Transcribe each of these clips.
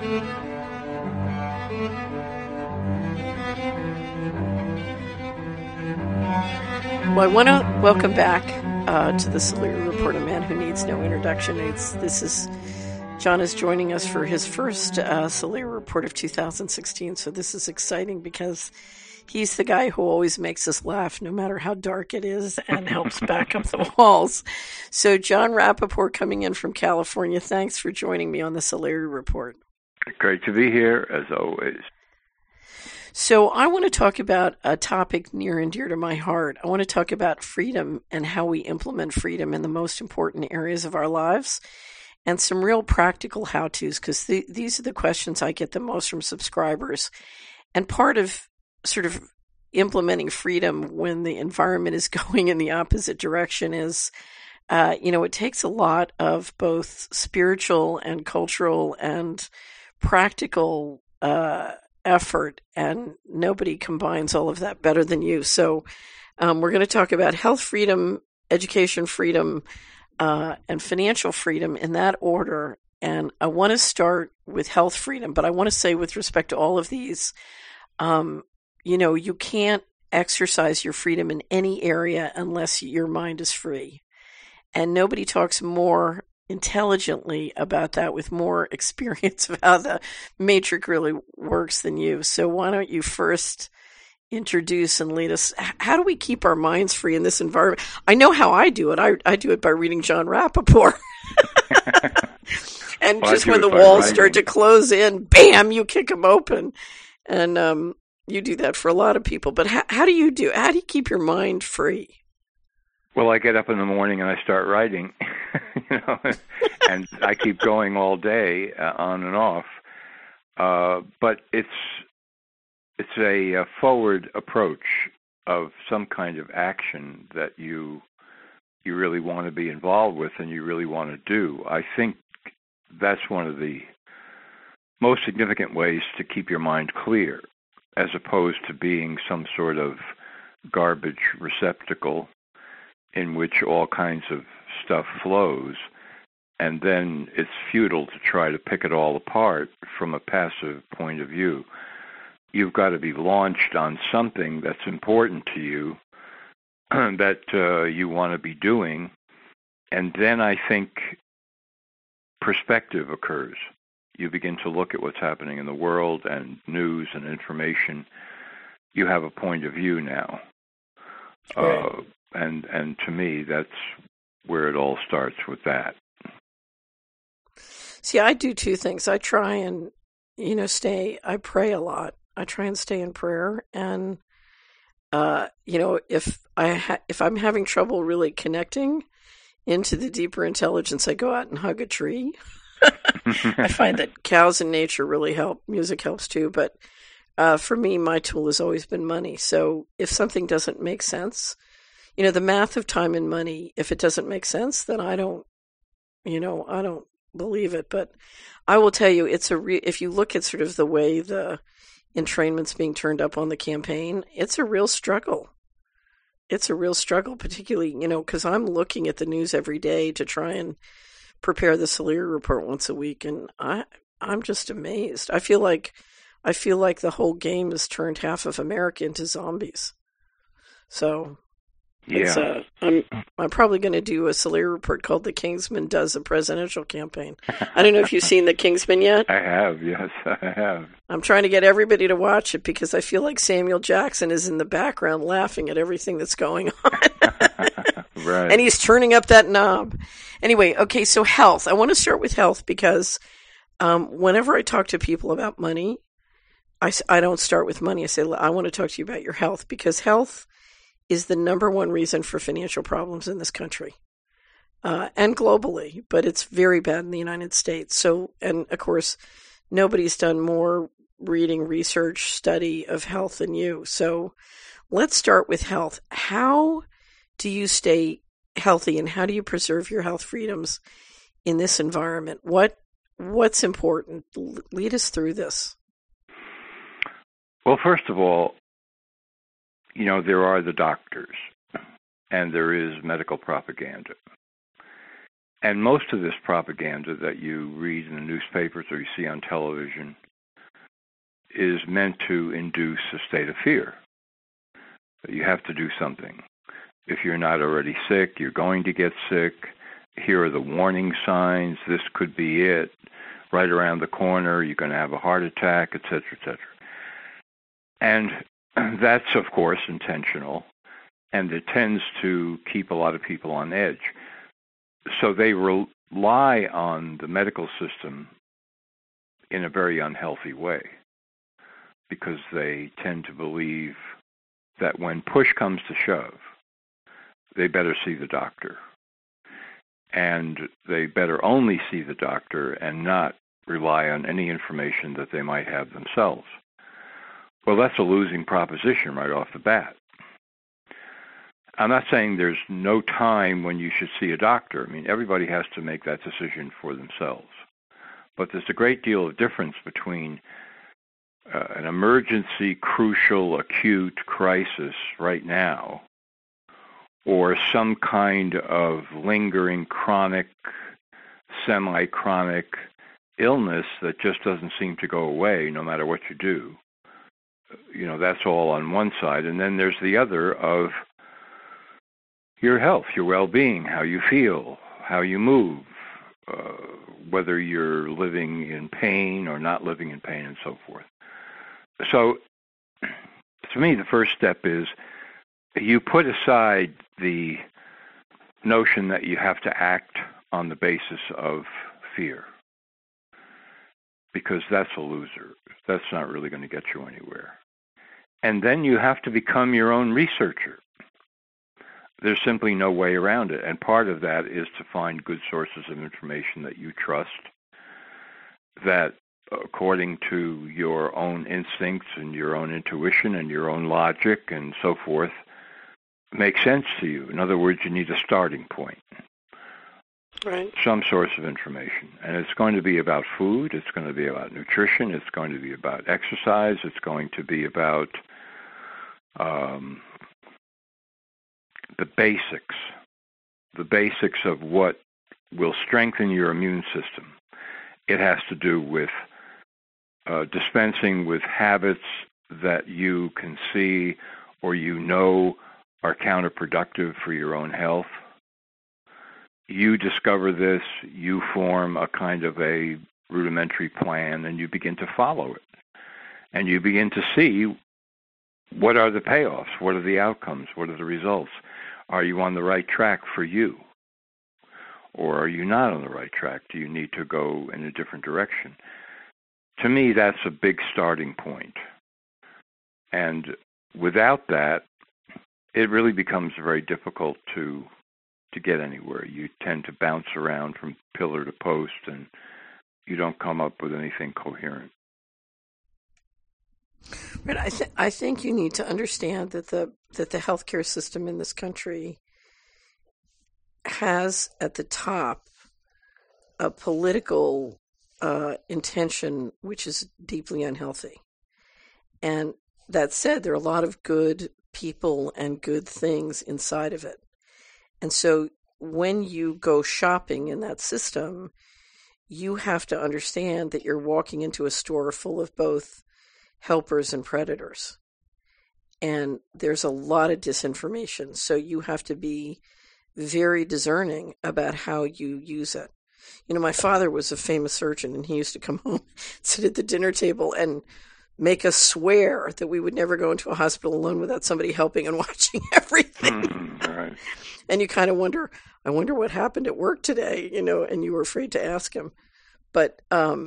Well, I want to welcome back to the Solari Report, a man who needs no introduction. John is joining us for his first Solari Report of 2016, so this is exciting because he's the guy who always makes us laugh, no matter how dark it is, and helps back up the walls. So, John Rappaport coming in from California, thanks for joining me on the Solari Report. Great to be here, as always. So I want to talk about a topic near and dear to my heart. I want to talk about freedom and how we implement freedom in the most important areas of our lives, and some real practical how-tos, because these are the questions I get the most from subscribers. And part of sort of implementing freedom when the environment is going in the opposite direction is, it takes a lot of both spiritual and cultural and practical effort, and nobody combines all of that better than you. So we're going to talk about health freedom, education freedom, and financial freedom in that order. And I want to start with health freedom, but I want to say with respect to all of these, you can't exercise your freedom in any area unless your mind is free. And nobody talks more intelligently about that with more experience of how the matrix really works than you. So why don't you first introduce and lead us? How do we keep our minds free in this environment? I know how I do it. I do it by reading John Rappaport. And just when the walls start to close in, bam, you kick them open. And you do that for a lot of people. But how do you keep your mind free? Well, I get up in the morning and I start writing, and I keep going all day on and off. But it's a forward approach of some kind of action that you really want to be involved with and you really want to do. I think that's one of the most significant ways to keep your mind clear, as opposed to being some sort of garbage receptacle in which all kinds of stuff flows, and then it's futile to try to pick it all apart from a passive point of view. You've got to be launched on something that's important to you, that you want to be doing, and then I think perspective occurs. You begin to look at what's happening in the world and news and information. You have a point of view now. Right. And to me, that's where it all starts, with that. See, I do two things. I try and, I pray a lot. I try and stay in prayer. And, if I'm having trouble really connecting into the deeper intelligence, I go out and hug a tree. I find that cows in nature really help. Music helps too. But for me, my tool has always been money. So if something doesn't make sense, the math of time and money, if it doesn't make sense, then I don't believe it. But I will tell you, if you look at sort of the way the entrainment's being turned up on the campaign, it's a real struggle. It's a real struggle, particularly, because I'm looking at the news every day to try and prepare the Solari Report once a week, and I'm just amazed. I feel like the whole game has turned half of America into zombies. So yeah, I'm probably going to do a Solari Report called "The Kingsman Does a Presidential Campaign." I don't know if you've seen The Kingsman yet. I have, yes, I have. I'm trying to get everybody to watch it because I feel like Samuel Jackson is in the background laughing at everything that's going on. Right. And he's turning up that knob. Anyway, okay, so health. I want to start with health because whenever I talk to people about money, I don't start with money. I say, I want to talk to you about your health, because health is the number one reason for financial problems in this country and globally, but it's very bad in the United States. So, and of course, nobody's done more reading, research, study of health than you. So let's start with health. How do you stay healthy, and how do you preserve your health freedoms in this environment? What's important? Lead us through this. Well, first of all, there are the doctors, and there is medical propaganda. And most of this propaganda that you read in the newspapers or you see on television is meant to induce a state of fear. You have to do something. If you're not already sick, you're going to get sick. Here are the warning signs. This could be it. Right around the corner, you're going to have a heart attack, et cetera, et cetera. And that's, of course, intentional, and it tends to keep a lot of people on edge. So they rely on the medical system in a very unhealthy way because they tend to believe that when push comes to shove, they better see the doctor. And they better only see the doctor and not rely on any information that they might have themselves. Well, that's a losing proposition right off the bat. I'm not saying there's no time when you should see a doctor. I mean, everybody has to make that decision for themselves. But there's a great deal of difference between an emergency, crucial, acute crisis right now or some kind of lingering, chronic, semi-chronic illness that just doesn't seem to go away no matter what you do. You know, that's all on one side. And then there's the other of your health, your well-being, how you feel, how you move, whether you're living in pain or not living in pain and so forth. So, to me, the first step is you put aside the notion that you have to act on the basis of fear, because that's a loser. That's not really going to get you anywhere. And then you have to become your own researcher. There's simply no way around it. And part of that is to find good sources of information that you trust, that according to your own instincts and your own intuition and your own logic and so forth, make sense to you. In other words, you need a starting point. Right. Some source of information. And it's going to be about food, it's going to be about nutrition, it's going to be about exercise, it's going to be about the basics of what will strengthen your immune system. It has to do with dispensing with habits that you can see or you know are counterproductive for your own health. You discover this, you form a kind of a rudimentary plan, and you begin to follow it. And you begin to see what are the payoffs, what are the outcomes, what are the results. Are you on the right track for you? Or are you not on the right track? Do you need to go in a different direction? To me, that's a big starting point. And without that, it really becomes very difficult to get anywhere. You tend to bounce around from pillar to post, and you don't come up with anything coherent. But I think you need to understand that the healthcare system in this country has at the top a political intention which is deeply unhealthy. And that said, there are a lot of good people and good things inside of it. And so when you go shopping in that system, you have to understand that you're walking into a store full of both helpers and predators. And there's a lot of disinformation. So you have to be very discerning about how you use it. You know, my father was a famous surgeon, and he used to come home, sit at the dinner table, and make us swear that we would never go into a hospital alone without somebody helping and watching everything. Right. And you kind of wonder, I wonder what happened at work today, you know, and you were afraid to ask him. But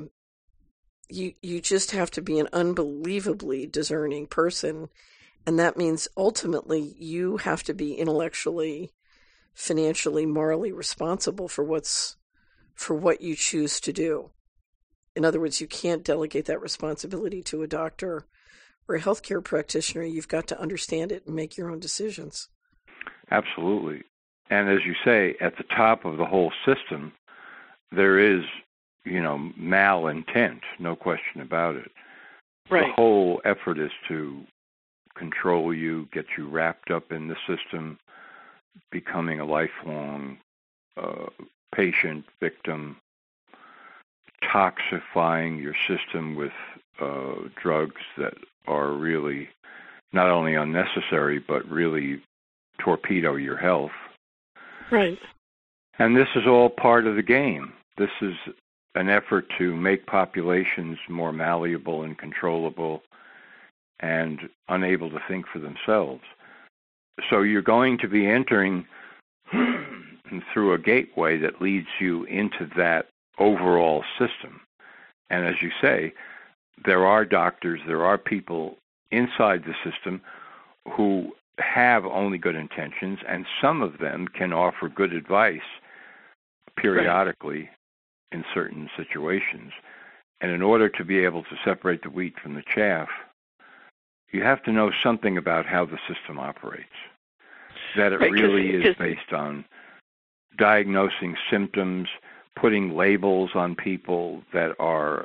you just have to be an unbelievably discerning person. And that means ultimately you have to be intellectually, financially, morally responsible for what you choose to do. In other words, you can't delegate that responsibility to a doctor or a healthcare practitioner. You've got to understand it and make your own decisions. Absolutely. And as you say, at the top of the whole system, there is, you know, malintent, no question about it. Right. The whole effort is to control you, get you wrapped up in the system, becoming a lifelong patient, victim, toxifying your system with drugs that are really not only unnecessary, but really torpedo your health. Right. And this is all part of the game. This is an effort to make populations more malleable and controllable and unable to think for themselves. So you're going to be entering through a gateway that leads you into that overall system. And as you say, there are doctors, there are people inside the system who have only good intentions, and some of them can offer good advice periodically in certain situations. And in order to be able to separate the wheat from the chaff, you have to know something about how the system operates. That it really is based on diagnosing symptoms, putting labels on people that are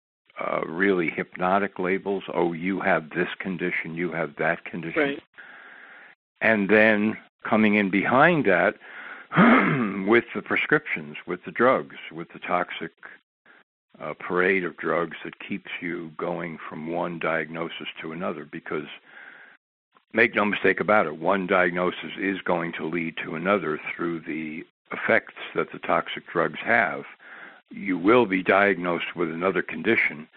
really hypnotic labels. Oh, you have this condition, you have that condition. Right. And then coming in behind that with the prescriptions, with the drugs, with the toxic parade of drugs that keeps you going from one diagnosis to another. Because make no mistake about it, one diagnosis is going to lead to another through the effects that the toxic drugs have. You will be diagnosed with another condition,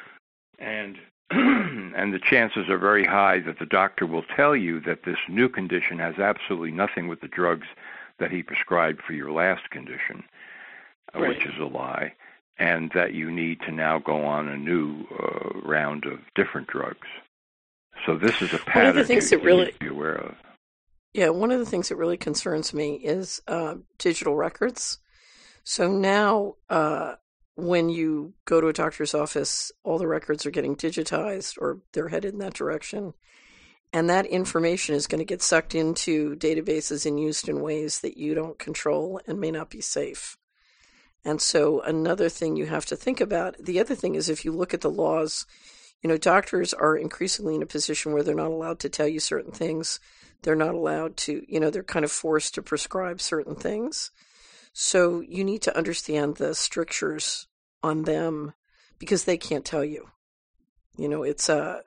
and and the chances are very high that the doctor will tell you that this new condition has absolutely nothing with the drugs that he prescribed for your last condition, which is a lie, and that you need to now go on a new round of different drugs. So this is a pattern one of the things that really, to be aware of. Yeah, one of the things that really concerns me is digital records. So now when you go to a doctor's office, all the records are getting digitized, or they're headed in that direction. And that information is going to get sucked into databases and used in ways that you don't control and may not be safe. And so another thing you have to think about, the other thing is if you look at the laws, doctors are increasingly in a position where they're not allowed to tell you certain things. They're not allowed to, they're kind of forced to prescribe certain things. So you need to understand the strictures on them because they can't tell you. It's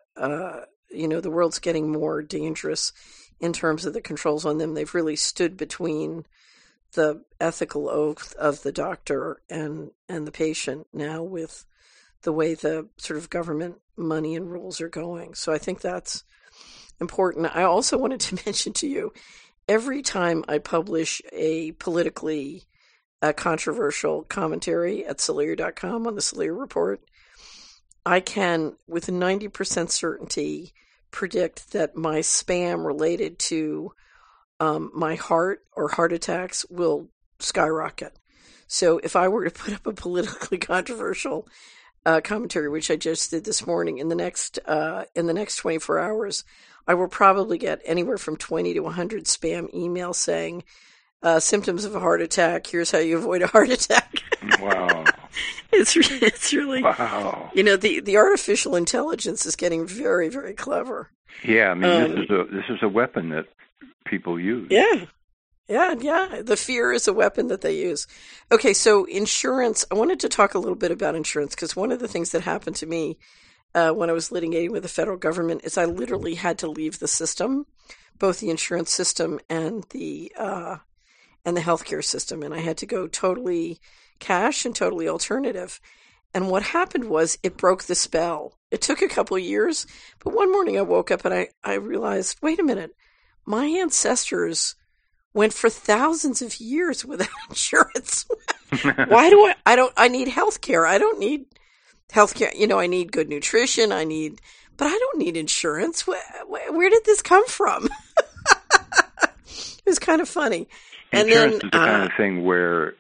the world's getting more dangerous in terms of the controls on them. They've really stood between the ethical oath of the doctor and the patient now with the way the sort of government money and rules are going. So I think that's important. I also wanted to mention to you, every time I publish a politically controversial commentary at Cellier.com on the Cellier Report, I can, with 90% certainty, predict that my spam related to my heart or heart attacks will skyrocket. So if I were to put up a politically controversial commentary, which I just did this morning, in the next 24 hours, I will probably get anywhere from 20 to 100 spam emails saying, symptoms of a heart attack, here's how you avoid a heart attack. Wow. It's really, wow. The artificial intelligence is getting very, very clever. Yeah, I mean, this is a weapon that people use. Yeah. The fear is a weapon that they use. Okay, so insurance, I wanted to talk a little bit about insurance because one of the things that happened to me when I was litigating with the federal government is I literally had to leave the system, both the insurance system and the healthcare system, and I had to go totally cash and totally alternative. And what happened was it broke the spell. It took a couple of years, but one morning I woke up and I realized, wait a minute, my ancestors went for thousands of years without insurance. Why do I need healthcare. I don't need healthcare. I need good nutrition. But I don't need insurance. Where did this come from? It was kind of funny. Insurance is the kind of thing where,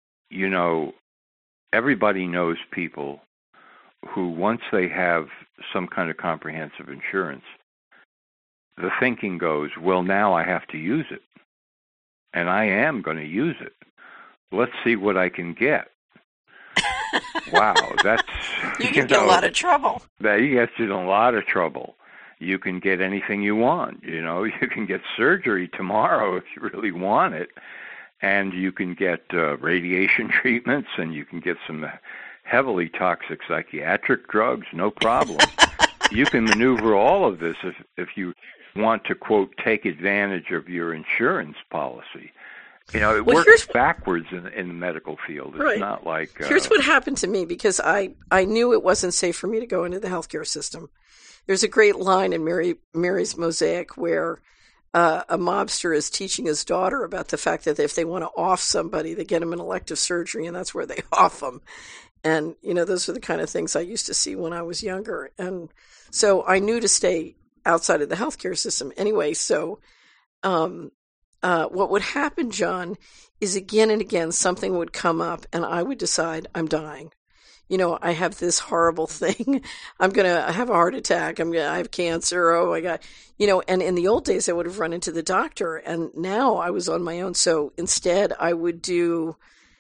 everybody knows people who, once they have some kind of comprehensive insurance, the thinking goes, well, now I have to use it. And I am going to use it. Let's see what I can get. Wow, that's... You can get a lot of trouble. That gets you in a lot of trouble. You can get anything you want, You can get surgery tomorrow if you really want it. and you can get radiation treatments, and you can get some heavily toxic psychiatric drugs, no problem. You can maneuver all of this if you want to, quote, take advantage of your insurance policy. It works backwards in the medical field. It's right. not like... Here's what happened to me, because I knew it wasn't safe for me to go into the healthcare system. There's a great line in Mary's Mosaic where a mobster is teaching his daughter about the fact that if they want to off somebody, they get them an elective surgery, and that's where they off them. And, those are the kind of things I used to see when I was younger. And so I knew to stay outside of the healthcare system. Anyway, so what would happen, John, is again and again something would come up, and I would decide I'm dying. I have this horrible thing. I'm going to have a heart attack. I have cancer. Oh my God. And in the old days I would have run into the doctor, and now I was on my own. So instead I would do,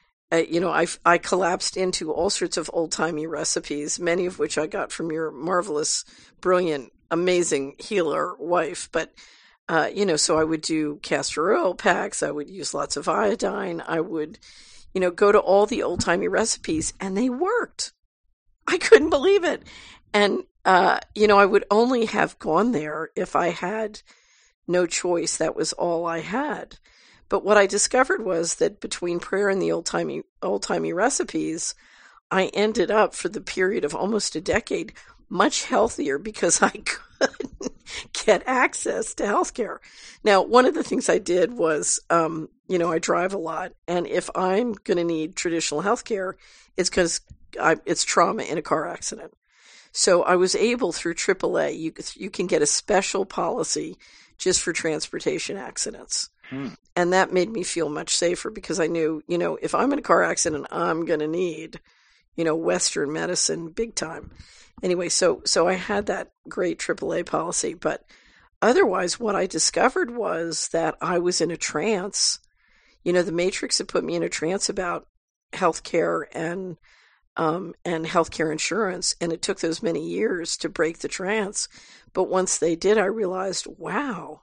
I collapsed into all sorts of old timey recipes, many of which I got from your marvelous, brilliant, amazing healer wife. But, so I would do castor oil packs. I would use lots of iodine. I would, go to all the old-timey recipes, and they worked. I couldn't believe it. And, I would only have gone there if I had no choice. That was all I had. But what I discovered was that between prayer and the old-timey recipes, I ended up, for the period of almost a decade, much healthier because I couldn't get access to healthcare. Now, one of the things I did was, I drive a lot, and if I'm going to need traditional healthcare, it's because it's trauma in a car accident. So I was able, through AAA, you can get a special policy just for transportation accidents. And that made me feel much safer because I knew, if I'm in a car accident, I'm going to need, Western medicine big time. Anyway, so I had that great AAA policy, but otherwise what I discovered was that I was in a trance. The Matrix had put me in a trance about healthcare and healthcare insurance, and it took those many years to break the trance. But once they did, I realized, wow,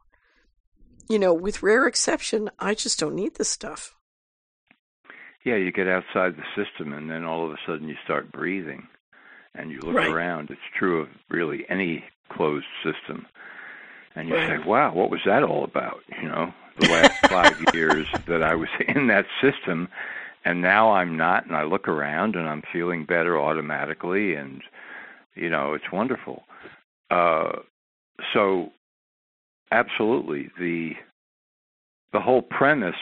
with rare exception, I just don't need this stuff. Yeah, you get outside the system, and then all of a sudden you start breathing. And you look around, it's true of really any closed system. And you say, wow, what was that all about? The last 5 years that I was in that system, and now I'm not, and I look around and I'm feeling better automatically, and, it's wonderful. So absolutely, the whole premise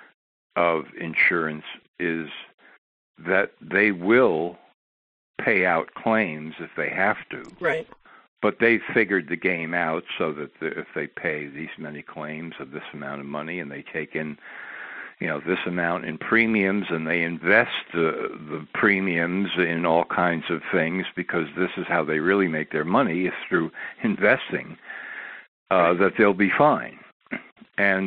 of insurance is that they will pay out claims if they have to. Right. But they've figured the game out so that if they pay these many claims of this amount of money, and they take in, this amount in premiums, and they invest the premiums in all kinds of things, because this is how they really make their money, is through investing, that they'll be fine. And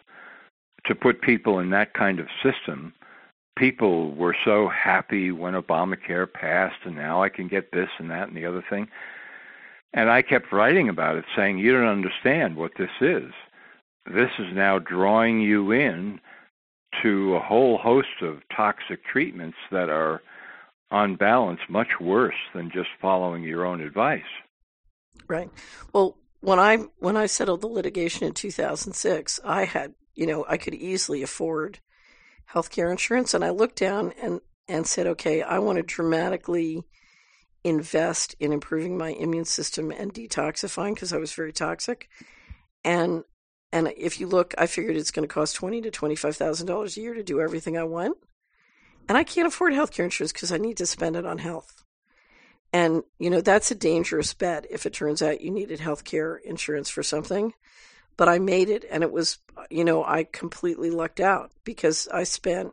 to put people in that kind of system, people were so happy when Obamacare passed, and now I can get this and that and the other thing. And I kept writing about it, saying, you don't understand what this is. This is now drawing you in to a whole host of toxic treatments that are, on balance, much worse than just following your own advice. Right. Well, when I settled the litigation in 2006, I had, I could easily afford healthcare insurance, and I looked down and said, okay, I want to dramatically invest in improving my immune system and detoxifying, because I was very toxic. And if you look, I figured it's going to cost $20,000 to $25,000 a year to do everything I want. And I can't afford healthcare insurance because I need to spend it on health. And, that's a dangerous bet if it turns out you needed healthcare insurance for something. But I made it, and it was, I completely lucked out because I spent,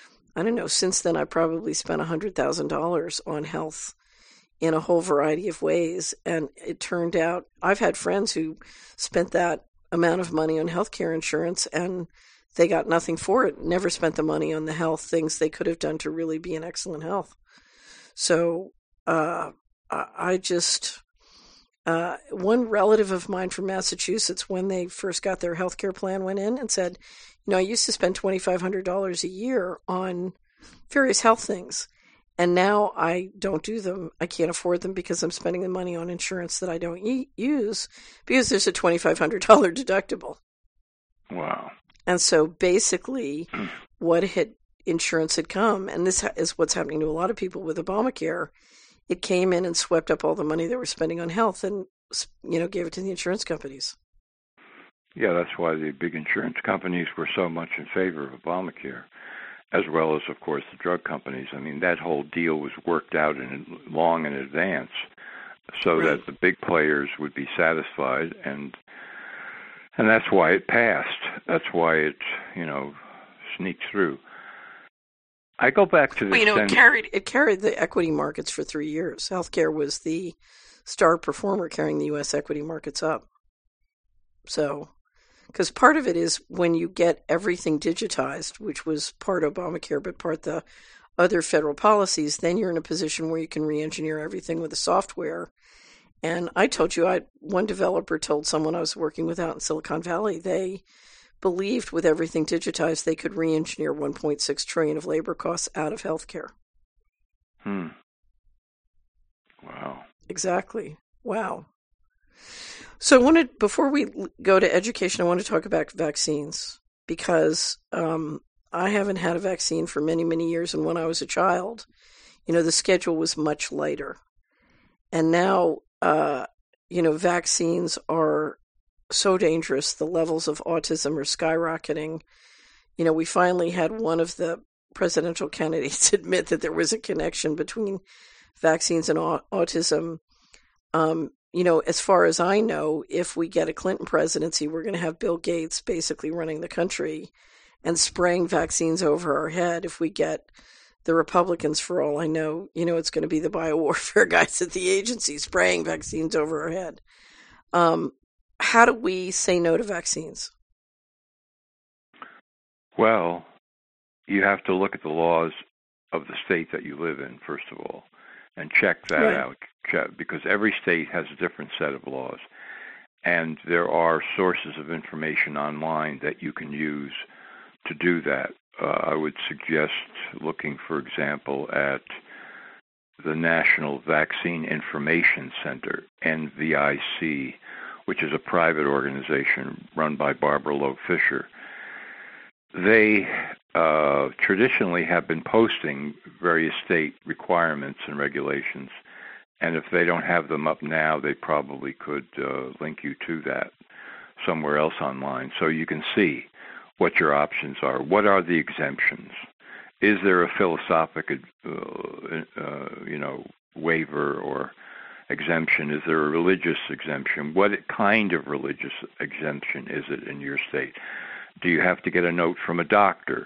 since then I probably spent $100,000 on health in a whole variety of ways. And it turned out I've had friends who spent that amount of money on healthcare insurance and they got nothing for it, never spent the money on the health things they could have done to really be in excellent health. So I one relative of mine from Massachusetts, when they first got their health care plan, went in and said, I used to spend $2,500 a year on various health things, and now I don't do them. I can't afford them because I'm spending the money on insurance that I don't use because there's a $2,500 deductible. Wow. And so basically insurance had come, and this is what's happening to a lot of people with Obamacare. It came in and swept up all the money they were spending on health and, gave it to the insurance companies. Yeah, that's why the big insurance companies were so much in favor of Obamacare, as well as, of course, the drug companies. I mean, that whole deal was worked out long in advance so Right. that the big players would be satisfied, and that's why it passed. That's why it, sneaked through. I go back to the it carried the equity markets for 3 years. Healthcare was the star performer carrying the U.S. equity markets up. So, because part of it is when you get everything digitized, which was part Obamacare, but part the other federal policies, then you're in a position where you can re-engineer everything with the software. And I told you, one developer told someone I was working with out in Silicon Valley, they believed with everything digitized, they could re-engineer $1.6 trillion of labor costs out of healthcare. Wow. Exactly. Wow. So before we go to education, I want to talk about vaccines because I haven't had a vaccine for many, many years. And when I was a child, the schedule was much lighter. And now, vaccines are so dangerous. The levels of autism are skyrocketing. We finally had one of the presidential candidates admit that there was a connection between vaccines and autism. As far as I know, if we get a Clinton presidency, we're going to have Bill Gates basically running the country and spraying vaccines over our head. If we get the Republicans, for all I know, it's going to be the biowarfare guys at the agency spraying vaccines over our head. How do we say no to vaccines? Well, you have to look at the laws of the state that you live in, first of all, and check that out, because every state has a different set of laws. And there are sources of information online that you can use to do that. I would suggest looking, for example, at the National Vaccine Information Center, NVIC, which is a private organization run by Barbara Loeb Fisher. They traditionally have been posting various state requirements and regulations, and if they don't have them up now, they probably could link you to that somewhere else online so you can see what your options are. What are the exemptions? Is there a philosophic, waiver or exemption? Is there a religious exemption? What kind of religious exemption is it in your state? Do you have to get a note from a doctor?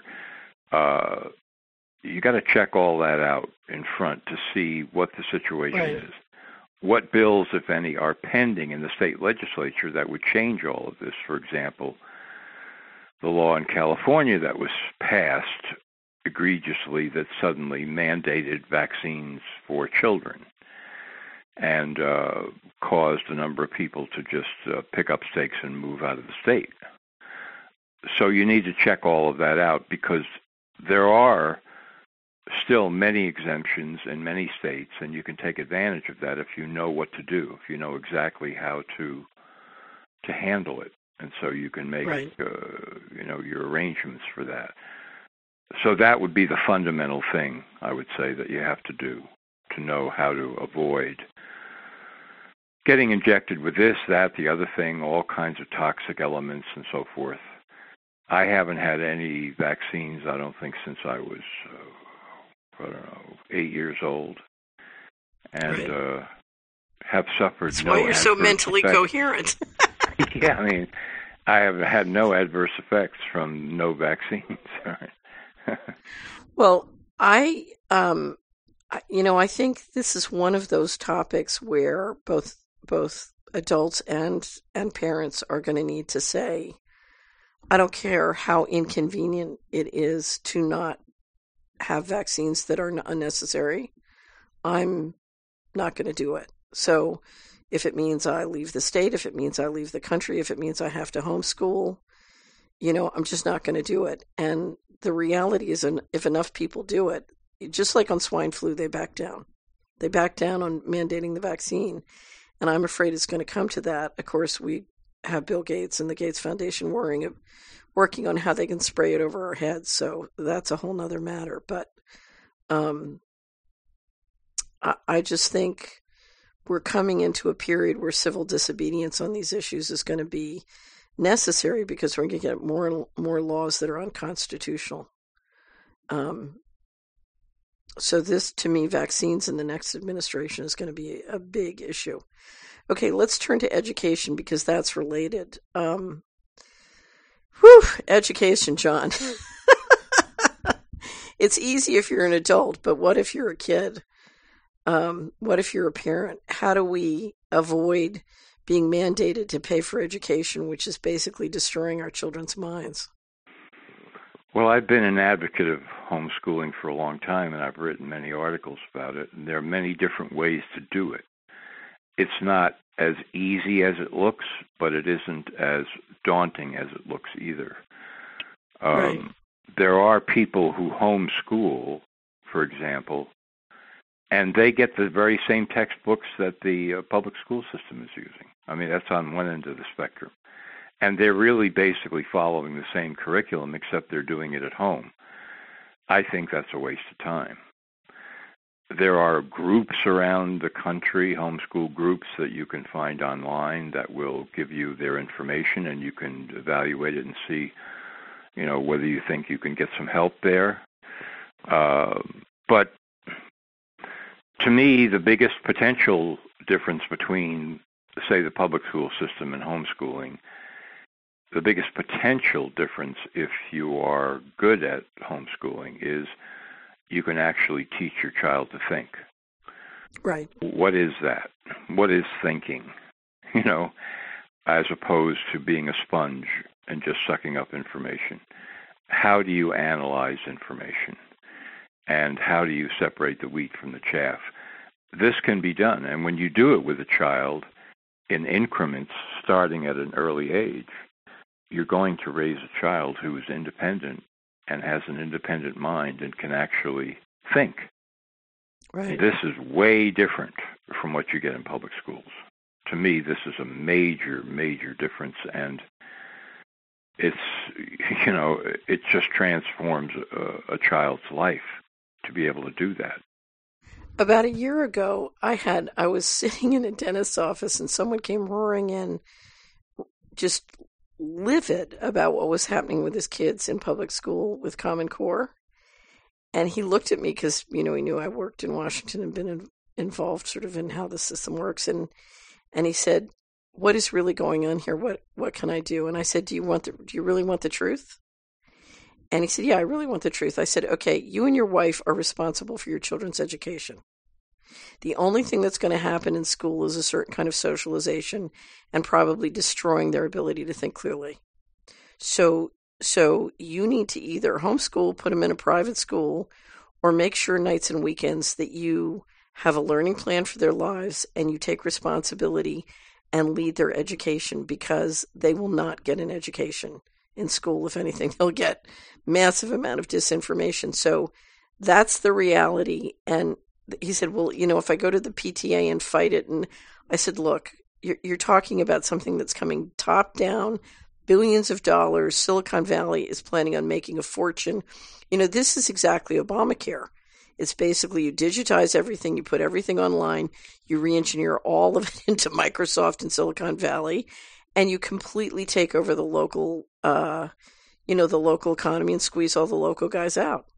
You got to check all that out in front to see what the situation is. What bills, if any, are pending in the state legislature that would change all of this? For example, the law in California that was passed egregiously that suddenly mandated vaccines for children and caused a number of people to just pick up stakes and move out of the state. So you need to check all of that out because there are still many exemptions in many states, and you can take advantage of that if you know what to do, if you know exactly how to handle it. And so you can make, your arrangements for that. So that would be the fundamental thing, I would say, that you have to do to know how to avoid getting injected with this, that, the other thing, all kinds of toxic elements and so forth. I haven't had any vaccines, I don't think, since I was, 8 years old, and have suffered That's no why you're so mentally effects. Coherent. Yeah, I mean, I have had no adverse effects from no vaccines. Well, I think this is one of those topics where both adults and parents are going to need to say, I don't care how inconvenient it is to not have vaccines that are unnecessary. I'm not going to do it. So If it means I leave the state, if it means I leave the country, if it means I have to homeschool, I'm just not going to do it. And the reality is, if enough people do it, just like on swine flu, they back down. They back down on mandating the vaccine. And I'm afraid it's going to come to that. Of course, we have Bill Gates and the Gates Foundation working on how they can spray it over our heads. So that's a whole nother matter. But I just think we're coming into a period where civil disobedience on these issues is going to be necessary because we're going to get more and more laws that are unconstitutional. So this, to me, vaccines in the next administration is going to be a big issue. Okay, let's turn to education because that's related. Education, John. It's easy if you're an adult, but what if you're a kid? What if you're a parent? How do we avoid being mandated to pay for education, which is basically destroying our children's minds? Well, I've been an advocate of homeschooling for a long time, and I've written many articles about it, and there are many different ways to do it. It's not as easy as it looks, but it isn't as daunting as it looks either. Right. There are people who homeschool, for example, and they get the very same textbooks that the public school system is using. I mean, that's on one end of the spectrum. And they're really basically following the same curriculum, except they're doing it at home. I think that's a waste of time. There are groups around the country, homeschool groups, that you can find online that will give you their information, and you can evaluate it and see, whether you think you can get some help there. But to me, the biggest potential difference between, say, the public school system and homeschooling, the biggest potential difference if you are good at homeschooling is you can actually teach your child to think. Right. What is that? What is thinking? As opposed to being a sponge and just sucking up information. How do you analyze information? And how do you separate the wheat from the chaff? This can be done. And when you do it with a child in increments starting at an early age, you're going to raise a child who is independent and has an independent mind and can actually think. Right. This is way different from what you get in public schools. To me, this is a major, major difference, and it's, it just transforms a child's life to be able to do that. About a year ago, I was sitting in a dentist's office and someone came roaring in, just livid about what was happening with his kids in public school with Common Core. And he looked at me because, he knew I worked in Washington and been involved sort of in how the system works. And he said, "What is really going on here? What can I do?" And I said, "Do you really want the truth?" And he said, "Yeah, I really want the truth." I said, "Okay, you and your wife are responsible for your children's education. The only thing that's going to happen in school is a certain kind of socialization and probably destroying their ability to think clearly. So you need to either homeschool, put them in a private school, or make sure nights and weekends that you have a learning plan for their lives and you take responsibility and lead their education, because they will not get an education in school. If anything, they'll get massive amount of disinformation." So that's the reality. And he said, "Well, if I go to the PTA and fight it," and I said, "Look, you're talking about something that's coming top down, billions of dollars. Silicon Valley is planning on making a fortune. This is exactly Obamacare. It's basically you digitize everything, you put everything online, you re-engineer all of it into Microsoft and Silicon Valley, and you completely take over the local, the local economy and squeeze all the local guys out.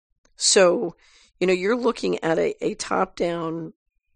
So, you're looking at a top-down,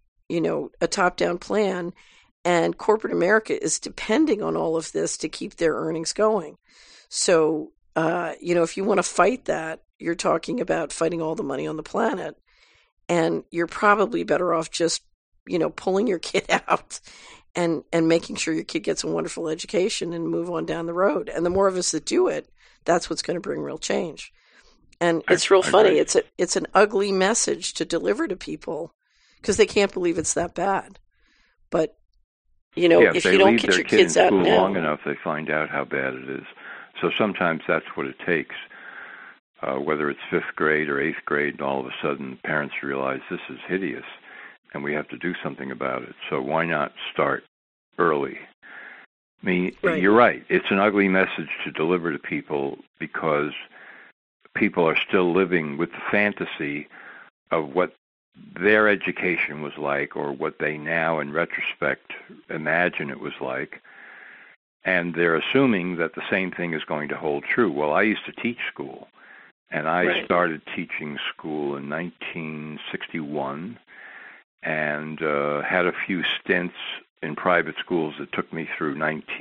a top-down plan, and corporate America is depending on all of this to keep their earnings going. So, if you want to fight that, you're talking about fighting all the money on the planet, and you're probably better off just, pulling your kid out and making sure your kid gets a wonderful education and move on down the road. And the more of us that do it, that's what's going to bring real change. And it's real funny. It's an ugly message to deliver to people because they can't believe it's that bad. But If if they you don't leave get their your kid in kids out school now. long enough, they find out how bad it is. So sometimes that's what it takes. Whether it's 5th grade or 8th grade, and all of a sudden parents realize this is hideous and we have to do something about it. So why not start early? I mean, Right. You're right. It's an ugly message to deliver to people because people are still living with the fantasy of what their education was like or what they now, in retrospect, imagine it was like. And they're assuming that the same thing is going to hold true. Well, I used to teach school, and I started teaching school in 1961 and had a few stints in private schools that took me through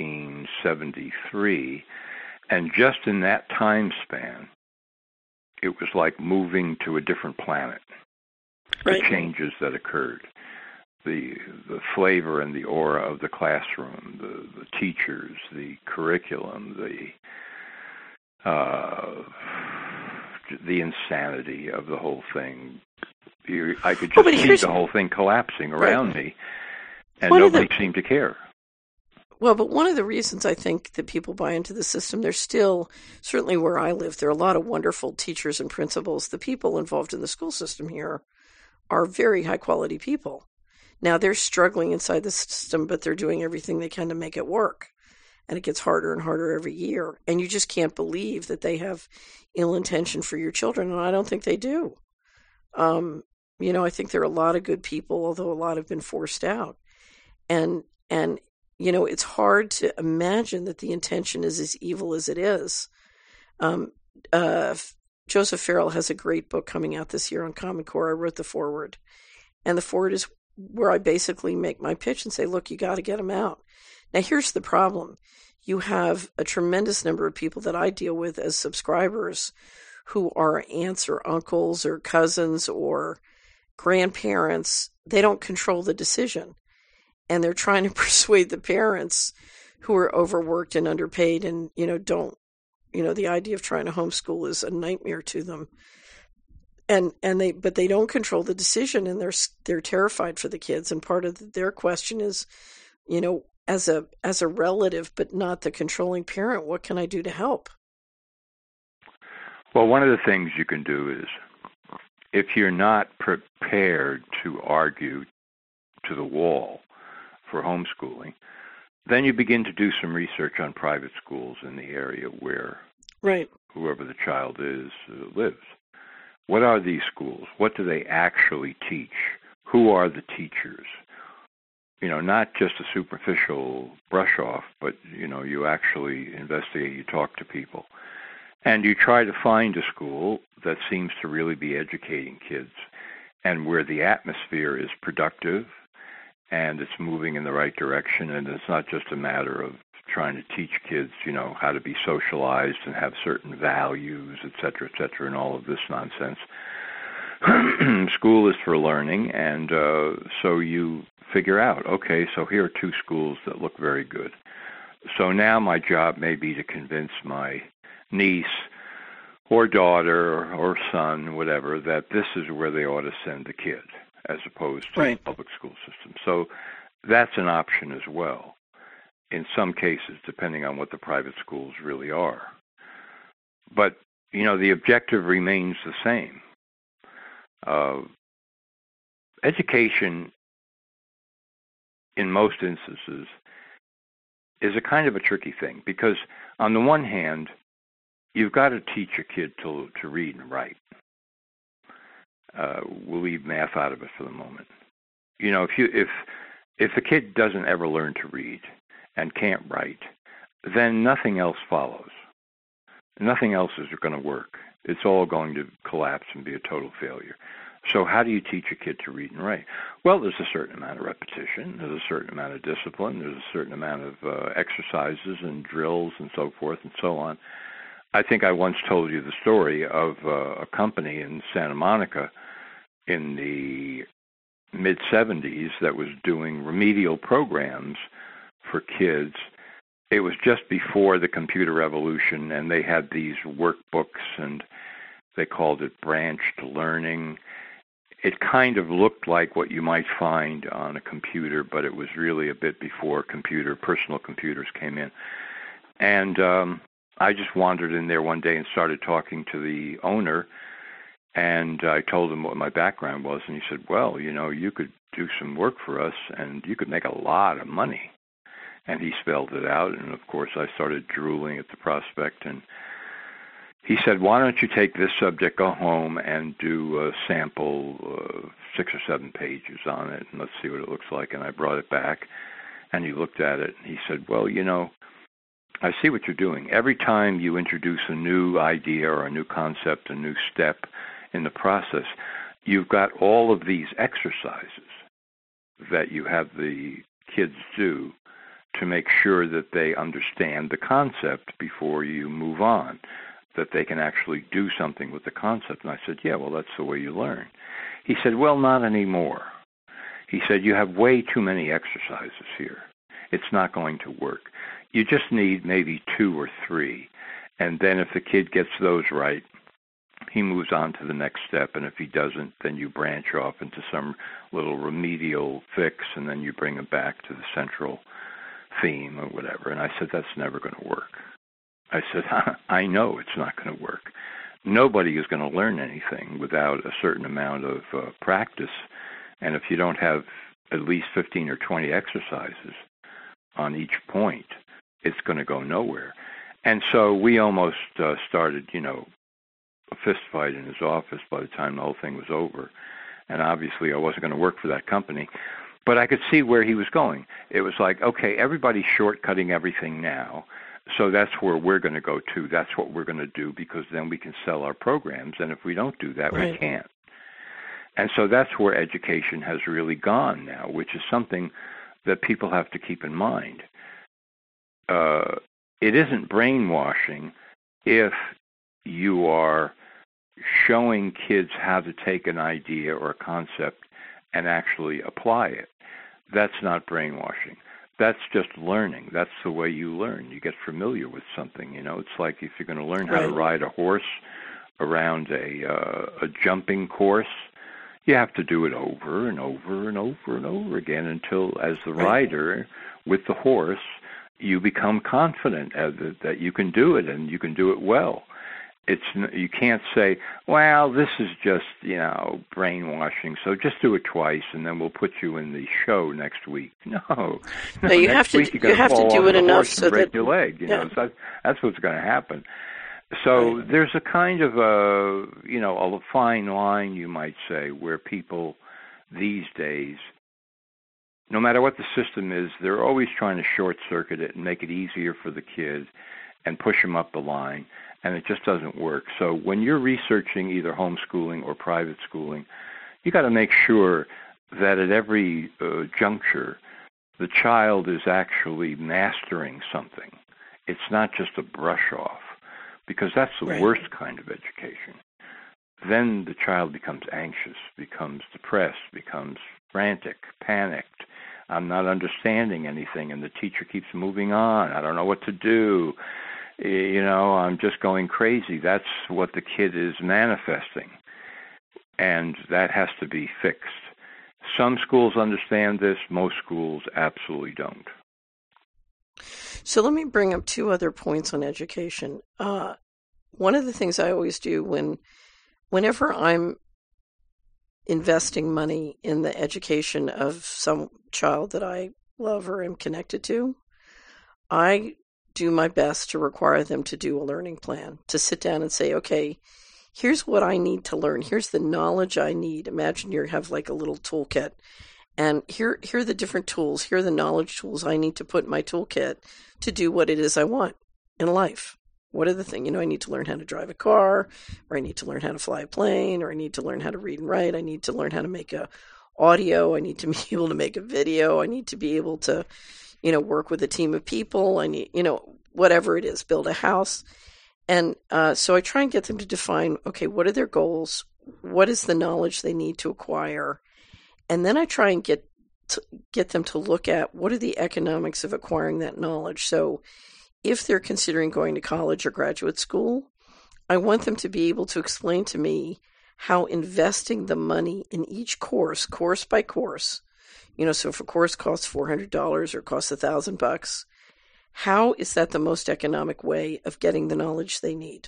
1973. And just in that time span, it was like moving to a different planet. Right. The changes that occurred, the flavor and the aura of the classroom, the teachers, the curriculum, the insanity of the whole thing. I could just see the whole thing collapsing around me, and nobody seemed to care. Well, but one of the reasons I think that people buy into the system, there's still, certainly where I live, there are a lot of wonderful teachers and principals. The people involved in the school system here are very high-quality people. Now, they're struggling inside the system, but they're doing everything they can to make it work. And it gets harder and harder every year. And you just can't believe that they have ill intention for your children, and I don't think they do. I think there are a lot of good people, although a lot have been forced out. And it's hard to imagine that the intention is as evil as it is. Joseph Farrell has a great book coming out this year on Common Core. I wrote the foreword. And the foreword is where I basically make my pitch and say, look, you got to get them out. Now, here's the problem. You have a tremendous number of people that I deal with as subscribers who are aunts or uncles or cousins or grandparents. They don't control the decision. And they're trying to persuade the parents who are overworked and underpaid and, the idea of trying to homeschool is a nightmare to them. But they don't control the decision, and they're terrified for the kids. And part of their question is, as a relative, but not the controlling parent, what can I do to help? Well, one of the things you can do is, if you're not prepared to argue to the wall for homeschooling, then you begin to do some research on private schools in the area where whoever the child is lives. What are these schools? What do they actually teach? Who are the teachers? Not just a superficial brush off, but, you actually investigate, you talk to people. And you try to find a school that seems to really be educating kids and where the atmosphere is productive and it's moving in the right direction, and it's not just a matter of trying to teach kids, how to be socialized and have certain values, et cetera, and all of this nonsense. School is for learning, and so you figure out, okay, so here are two schools that look very good. So now my job may be to convince my niece or daughter or son, whatever, that this is where they ought to send the kid, as opposed to the public school system. So that's an option as well, in some cases, depending on what the private schools really are. But, the objective remains the same. Education, in most instances, is a kind of a tricky thing, because on the one hand, you've got to teach a kid to read and write. We'll leave math out of it for the moment. If the kid doesn't ever learn to read and can't write, then nothing else follows. Nothing else is going to work. It's all going to collapse and be a total failure. So how do you teach a kid to read and write? Well, there's a certain amount of repetition. There's a certain amount of discipline. There's a certain amount of exercises and drills and so forth and so on. I think I once told you the story of a company in Santa Monica in the mid-'70s that was doing remedial programs for kids. It was just before the computer revolution, and they had these workbooks, and they called it branched learning. it kind of looked like what you might find on a computer, but it was really a bit before personal computers came in. And I just wandered in there one day and started talking to the owner, and I told him what my background was, and he said, well, you could do some work for us, and you could make a lot of money. And he spelled it out, and of course I started drooling at the prospect, and he said, why don't you take this subject, go home, and do a sample 6 or 7 pages on it, and let's see what it looks like. And I brought it back, and he looked at it, and he said, well, I see what you're doing. Every time you introduce a new idea or a new concept, a new step in the process, you've got all of these exercises that you have the kids do to make sure that they understand the concept before you move on, that they can actually do something with the concept. And I said, yeah, well, that's the way you learn. He said, well, not anymore. He said, you have way too many exercises here. It's not going to work. You just need maybe 2 or 3. And then if the kid gets those right, he moves on to the next step. And if he doesn't, then you branch off into some little remedial fix, and then you bring him back to the central theme or whatever. And I said, that's never going to work. I said, I know it's not going to work. Nobody is going to learn anything without a certain amount of practice. And if you don't have at least 15 or 20 exercises on each point, it's going to go nowhere. And so we almost started, a fist fight in his office by the time the whole thing was over. And obviously I wasn't going to work for that company. But I could see where he was going. It was like, okay, everybody's shortcutting everything now, so that's where we're going to go to. That's what we're going to do, because then we can sell our programs, and if we don't do that, right, we can't. And so that's where education has really gone now, which is something that people have to keep in mind. It isn't brainwashing if you are showing kids how to take an idea or a concept and actually apply it. That's not brainwashing. That's just learning. That's the way you learn. You get familiar with something. It's like if you're going to learn how to ride a horse around a jumping course, you have to do it over and over and over and over again until, as the rider with the horse, you become confident that you can do it, and you can do it well. You can't say, well, this is just, brainwashing, so just do it twice and then we'll put you in the show next week. No, you have to do it enough so break your leg. So that's what's going to happen. So there's a kind of a fine line, you might say, where people these days, no matter what the system is, they're always trying to short circuit it and make it easier for the kid and push them up the line. And it just doesn't work. So when you're researching either homeschooling or private schooling, you got to make sure that at every juncture, the child is actually mastering something. It's not just a brush off, because that's the worst kind of education. Then the child becomes anxious, becomes depressed, becomes frantic, panicked. I'm not understanding anything, and the teacher keeps moving on. I don't know what to do. I'm just going crazy. That's what the kid is manifesting, and that has to be fixed. Some schools understand this. Most schools absolutely don't. So let me bring up 2 other points on education. One of the things I always do whenever I'm investing money in the education of some child that I love or am connected to, I do my best to require them to do a learning plan, to sit down and say, okay, here's what I need to learn. Here's the knowledge I need. Imagine you have like a little toolkit, and here are the different tools. Here are the knowledge tools I need to put in my toolkit to do what it is I want in life. What are the things? I need to learn how to drive a car, or I need to learn how to fly a plane, or I need to learn how to read and write. I need to learn how to make a audio. I need to be able to make a video. I need to be able to work with a team of people. I need, whatever it is, build a house. And so I try and get them to define, okay, what are their goals? What is the knowledge they need to acquire? And then I try and get them to look at what are the economics of acquiring that knowledge. So if they're considering going to college or graduate school, I want them to be able to explain to me how investing the money in each course by course, so if a course costs $400 or costs $1,000, how is that the most economic way of getting the knowledge they need?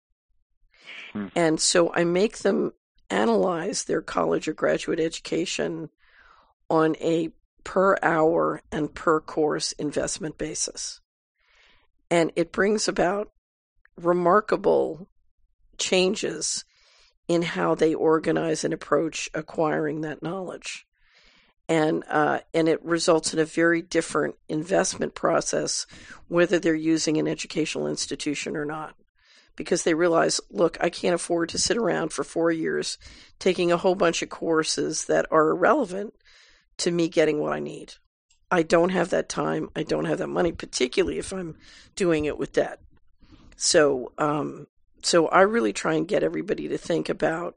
And so I make them analyze their college or graduate education on a per hour and per course investment basis. And it brings about remarkable changes in how they organize and approach acquiring that knowledge. And it results in a very different investment process, whether they're using an educational institution or not. Because they realize, look, I can't afford to sit around for 4 years taking a whole bunch of courses that are irrelevant to me getting what I need. I don't have that time. I don't have that money, particularly if I'm doing it with debt. So I really try and get everybody to think about,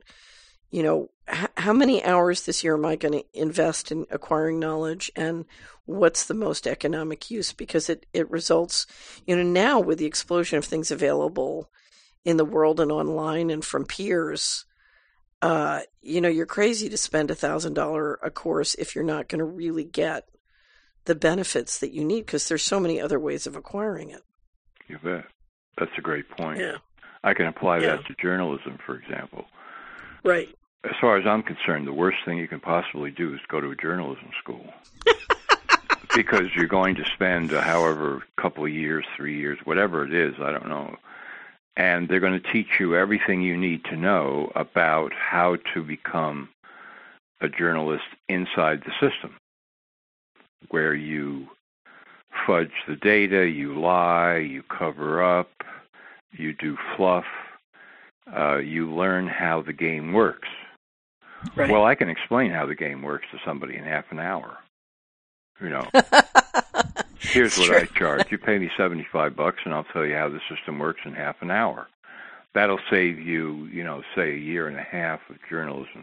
how many hours this year am I going to invest in acquiring knowledge, and what's the most economic use? Because it results, now with the explosion of things available in the world and online and from peers, you're crazy to spend $1,000 a course if you're not going to really get the benefits that you need, because there's so many other ways of acquiring it. You bet. That's a great point. Yeah. I can apply that to journalism, for example. Right. As far as I'm concerned, the worst thing you can possibly do is go to a journalism school. Because you're going to spend however couple of years, 3 years, whatever it is, I don't know. And they're going to teach you everything you need to know about how to become a journalist inside the system, where you fudge the data, you lie, you cover up, you do fluff, you learn how the game works. Right. Well, I can explain how the game works to somebody in half an hour. Here's what I charge. You pay me $75 and I'll tell you how the system works in half an hour. That'll save you, say a year and a half of journalism.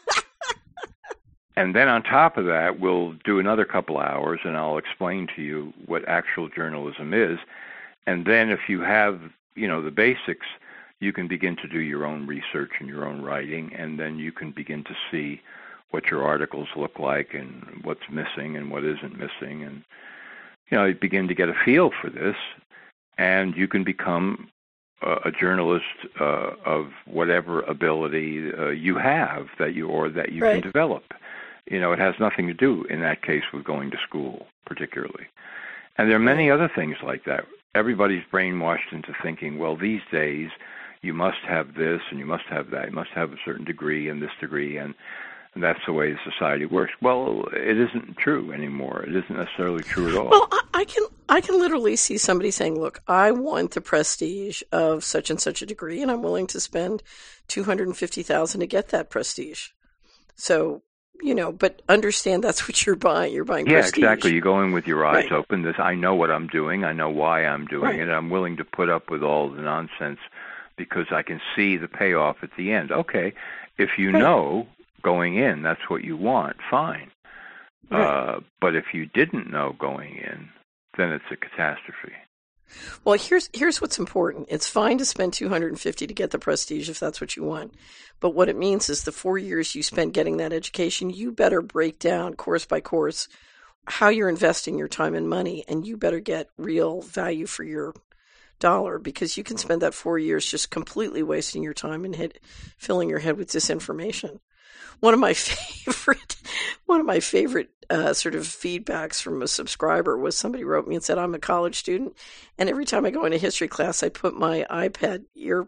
And then on top of that, we'll do another couple hours and I'll explain to you what actual journalism is. And then if you have, the basics, you can begin to do your own research and your own writing, and then you can begin to see what your articles look like and what's missing and what isn't missing. And, you begin to get a feel for this, and you can become a journalist of whatever ability you have that you can develop. It has nothing to do, in that case, with going to school, particularly. And there are many other things like that. Everybody's brainwashed into thinking, well, these days you must have this and you must have that. You must have a certain degree and this degree, and that's the way society works. Well, it isn't true anymore. It isn't necessarily true at all. Well, I can literally see somebody saying, look, I want the prestige of such and such a degree, and I'm willing to spend $250,000 to get that prestige. So, but understand that's what you're buying. You're buying prestige. Yeah, exactly. You go in with your eyes open. I know what I'm doing. I know why I'm doing it. I'm willing to put up with all the nonsense because I can see the payoff at the end. Okay, if you know going in that's what you want, fine. But if you didn't know going in, then it's a catastrophe. Well, here's what's important. It's fine to spend $250 to get the prestige if that's what you want. But what it means is the 4 years you spent getting that education, you better break down course by course how you're investing your time and money, and you better get real value for your dollar, because you can spend that 4 years just completely wasting your time and filling your head with disinformation. One of my favorite sort of feedbacks from a subscriber was somebody wrote me and said, I'm a college student, and every time I go into history class, I put my iPad ear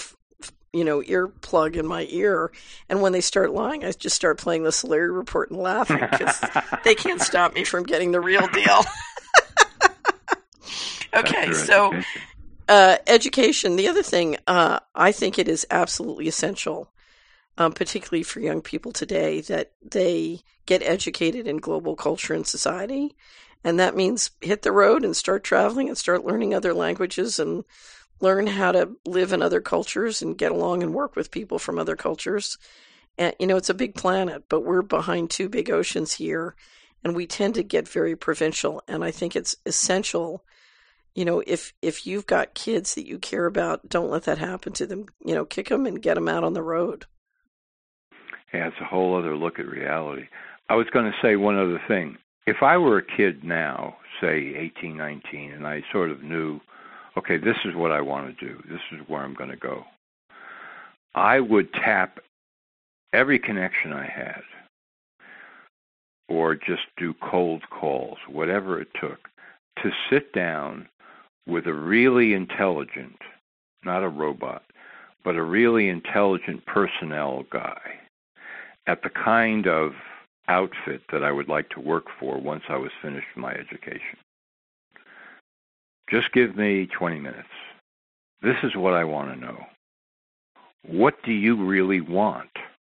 plug in my ear, and when they start lying, I just start playing the Solari Report and laughing because they can't stop me from getting the real deal. Okay, so education. The other thing, I think it is absolutely essential, particularly for young people today, that they get educated in global culture and society. And that means hit the road and start traveling and start learning other languages and learn how to live in other cultures and get along and work with people from other cultures. And, it's a big planet, but we're behind two big oceans here, and we tend to get very provincial. And I think it's essential, if you've got kids that you care about, don't let that happen to them. Kick them and get them out on the road. Yeah, it's a whole other look at reality. I was going to say one other thing. If I were a kid now, say 18, 19, and I sort of knew, okay, this is what I want to do, this is where I'm going to go, I would tap every connection I had or just do cold calls, whatever it took, to sit down with a really intelligent, not a robot, but a really intelligent personnel guy at the kind of outfit that I would like to work for once I was finished my education. Just give me 20 minutes. This is what I want to know. What do you really want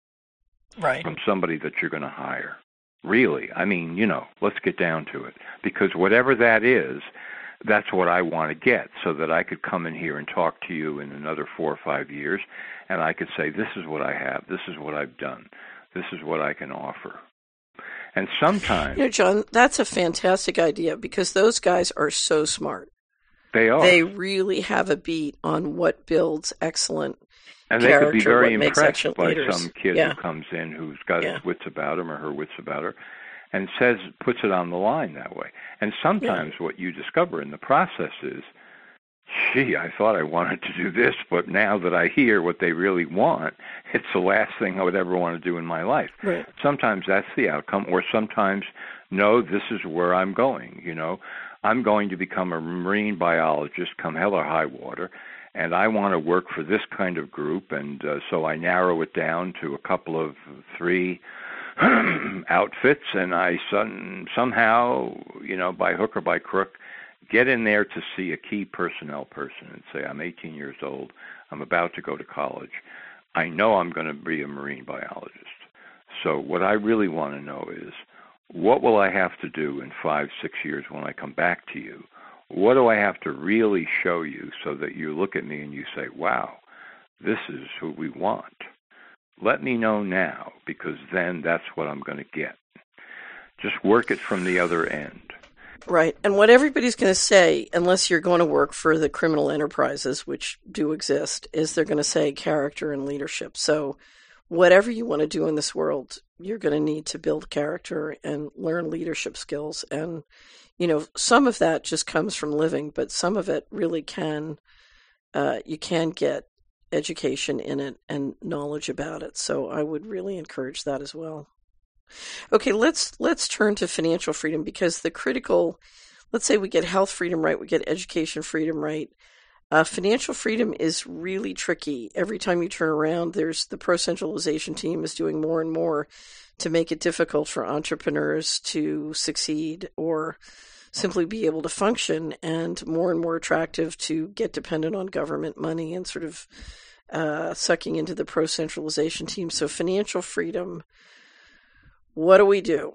from somebody that you're going to hire? Really? I mean, let's get down to it. Because whatever that is, that's what I want to get, so that I could come in here and talk to you in another 4 or 5 years, and I could say, this is what I have, this is what I've done, this is what I can offer. And sometimes... John, that's a fantastic idea, because those guys are so smart. They are. They really have a beat on what builds excellent and they character, could be very what impressed by leaders. Some kid who comes in who's got his wits about him or her wits about her, and puts it on the line that way. And sometimes what you discover in the process is, gee, I thought I wanted to do this, but now that I hear what they really want, it's the last thing I would ever want to do in my life. Right. Sometimes that's the outcome, or sometimes, no, this is where I'm going, I'm going to become a marine biologist come hell or high water, and I want to work for this kind of group, and so I narrow it down to a couple of 3 outfits, and I somehow, by hook or by crook, get in there to see a key personnel person and say, I'm 18 years old, I'm about to go to college, I know I'm going to be a marine biologist. So what I really want to know is, what will I have to do in 5, 6 years when I come back to you? What do I have to really show you so that you look at me and you say, wow, this is who we want? Let me know now, because then that's what I'm going to get. Just work it from the other end. Right. And what everybody's going to say, unless you're going to work for the criminal enterprises, which do exist, is they're going to say character and leadership. So whatever you want to do in this world, you're going to need to build character and learn leadership skills. And, some of that just comes from living, but some of it really you can get education in it and knowledge about it. So I would really encourage that as well. Okay, let's turn to financial freedom, because let's say we get health freedom right, we get education freedom right. Financial freedom is really tricky. Every time you turn around, the pro-centralization team is doing more and more to make it difficult for entrepreneurs to succeed or simply be able to function, and more attractive to get dependent on government money and sort of sucking into the pro-centralization team. So financial freedom, what do we do?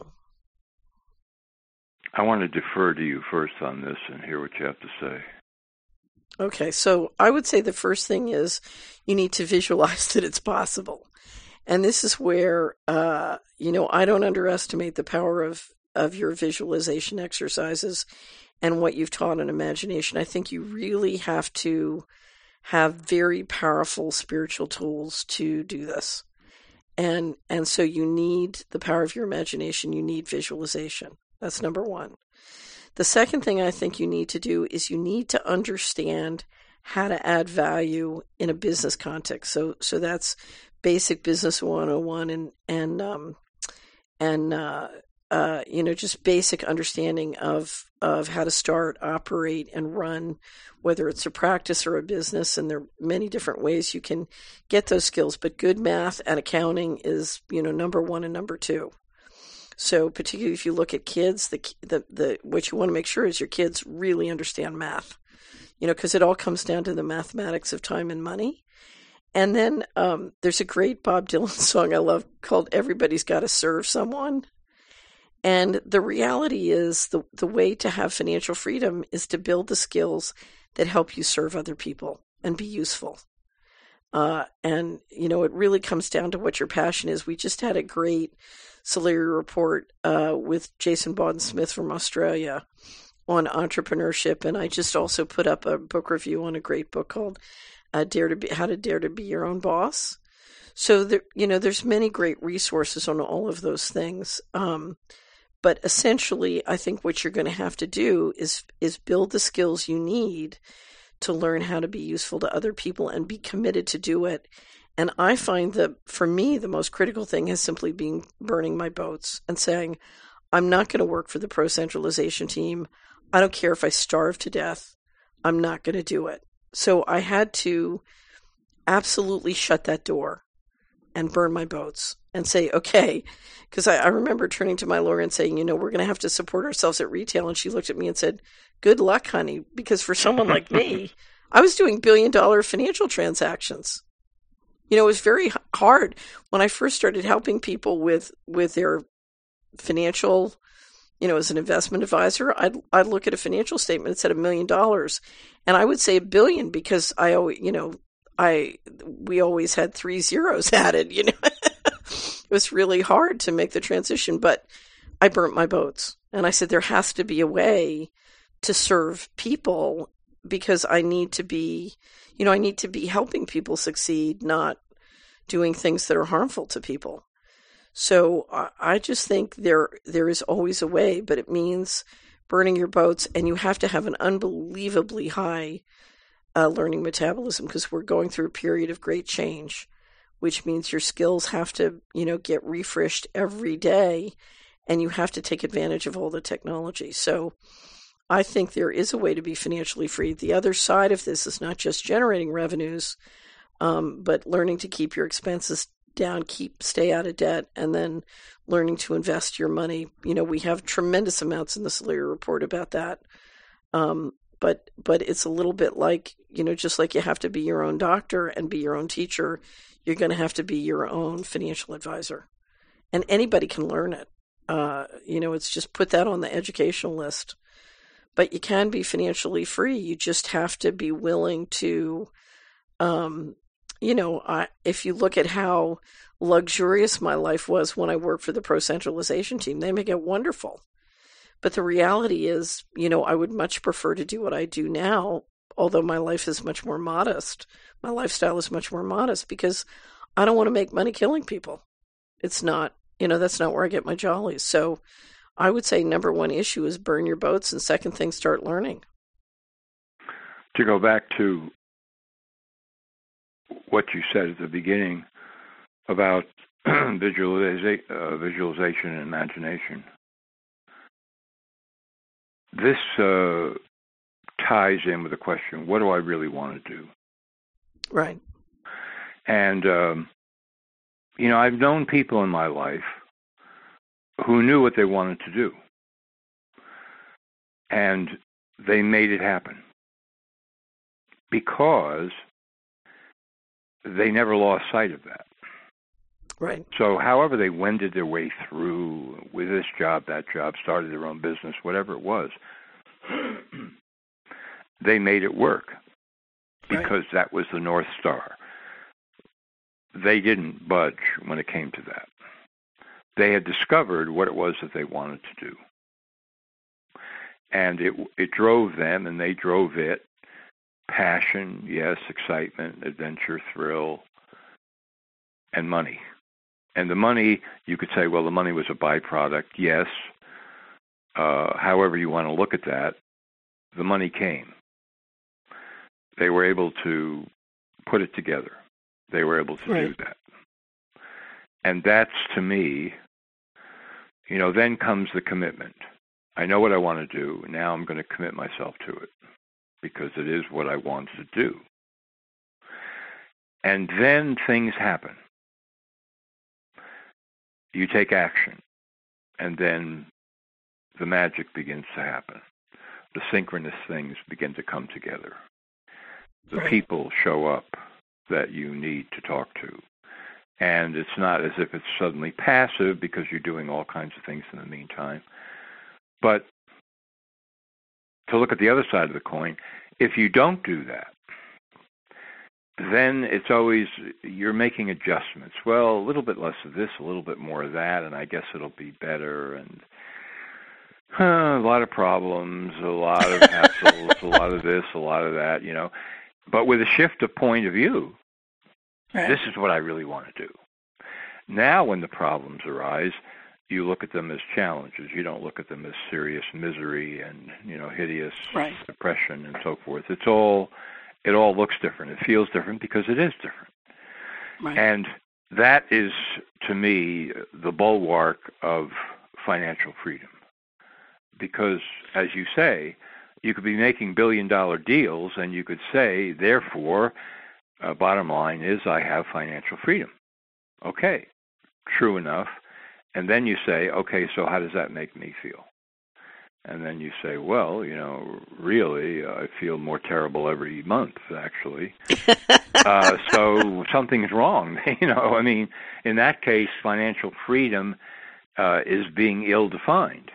I want to defer to you first on this and hear what you have to say. Okay, so I would say the first thing is you need to visualize that it's possible. And this is where, I don't underestimate the power of your visualization exercises and what you've taught on imagination. I think you really have to have very powerful spiritual tools to do this. And so you need the power of your imagination. You need visualization. That's number one. The second thing I think you need to do is you need to understand how to add value in a business context. So that's basic business 101 and just basic understanding of how to start, operate, and run, whether it's a practice or a business. And there are many different ways you can get those skills, but good math and accounting is, number one and number two. So particularly if you look at kids, what you want to make sure is your kids really understand math, because it all comes down to the mathematics of time and money. And then there's a great Bob Dylan song I love called Everybody's Gotta Serve Someone. And the reality is the way to have financial freedom is to build the skills that help you serve other people and be useful. And it really comes down to what your passion is. We just had a great Solari report with Jason Bawden-Smith from Australia on entrepreneurship. And I just also put up a book review on a great book called How to Dare to Be Your Own Boss. So there's many great resources on all of those things. But essentially, I think what you're going to have to do is build the skills you need to learn how to be useful to other people and be committed to do it. And I find that for me, the most critical thing has simply been burning my boats and saying, I'm not going to work for the pro centralization team. I don't care if I starve to death. I'm not going to do it. So I had to absolutely shut that door and burn my boats and say, okay, because I remember turning to my lawyer and saying, we're going to have to support ourselves at retail. And she looked at me and said, good luck, honey, because for someone like me, I was doing billion-dollar financial transactions. It was very hard when I first started helping people with their financial, as an investment advisor. I'd look at a financial statement that said $1 million, and I would say $1 billion because I always, we always had 3 zeros added. It was really hard to make the transition, but I burnt my boats, and I said there has to be a way to serve people because I need to be, I need to be helping people succeed, not doing things that are harmful to people. So I just think there is always a way, but it means burning your boats, and you have to have an unbelievably high learning metabolism because we're going through a period of great change, which means your skills have to, get refreshed every day, and you have to take advantage of all the technology. So I think there is a way to be financially free. The other side of this is not just generating revenues, but learning to keep your expenses down, stay out of debt, and then learning to invest your money. We have tremendous amounts in the Salieri report about that. But it's a little bit like, just like you have to be your own doctor and be your own teacher, you're going to have to be your own financial advisor. And anybody can learn it. It's just put that on the educational list. But you can be financially free. You just have to be willing to, if you look at how luxurious my life was when I worked for the pro centralization team, they make it wonderful. But the reality is, I would much prefer to do what I do now, although my life is much more modest. My lifestyle is much more modest because I don't want to make money killing people. It's not, that's not where I get my jollies. So I would say number one issue is burn your boats, and second thing, start learning. To go back to what you said at the beginning about visualization and imagination, this ties in with the question, what do I really want to do? Right. And, I've known people in my life who knew what they wanted to do, and they made it happen because they never lost sight of that. Right. So however they wended their way through with this job, that job, started their own business, whatever it was, they made it work because that was the North Star. They didn't budge when it came to that. They had discovered what it was that they wanted to do. And it drove them, and they drove it. Passion, yes, excitement, adventure, thrill, and money. And the money, you could say, well, the money was a byproduct. Yes. However you want to look at that, the money came. They were able to put it together. They were able to do that. And that's, to me, then comes the commitment. I know what I want to do. Now I'm going to commit myself to it because it is what I want to do. And then things happen. You take action, and then the magic begins to happen. The synchronous things begin to come together. The people show up that you need to talk to. And it's not as if it's suddenly passive because you're doing all kinds of things in the meantime. But to look at the other side of the coin, if you don't do that, then it's always, you're making adjustments. Well, a little bit less of this, a little bit more of that, and I guess it'll be better. And a lot of problems, a lot of hassles, a lot of this, a lot of that, But with a shift of point of view, Right. This is what I really want to do. Now, when the problems arise, you look at them as challenges. You don't look at them as serious misery and, hideous Right. depression and so forth. It all looks different. It feels different because it is different. Right. And that is, to me, the bulwark of financial freedom. Because, as you say, you could be making billion-dollar deals, and you could say, therefore, bottom line is I have financial freedom. Okay, true enough. And then you say, okay, so how does that make me feel? And then you say, well, really, I feel more terrible every month, actually. So something's wrong. I mean, in that case, financial freedom is being ill-defined.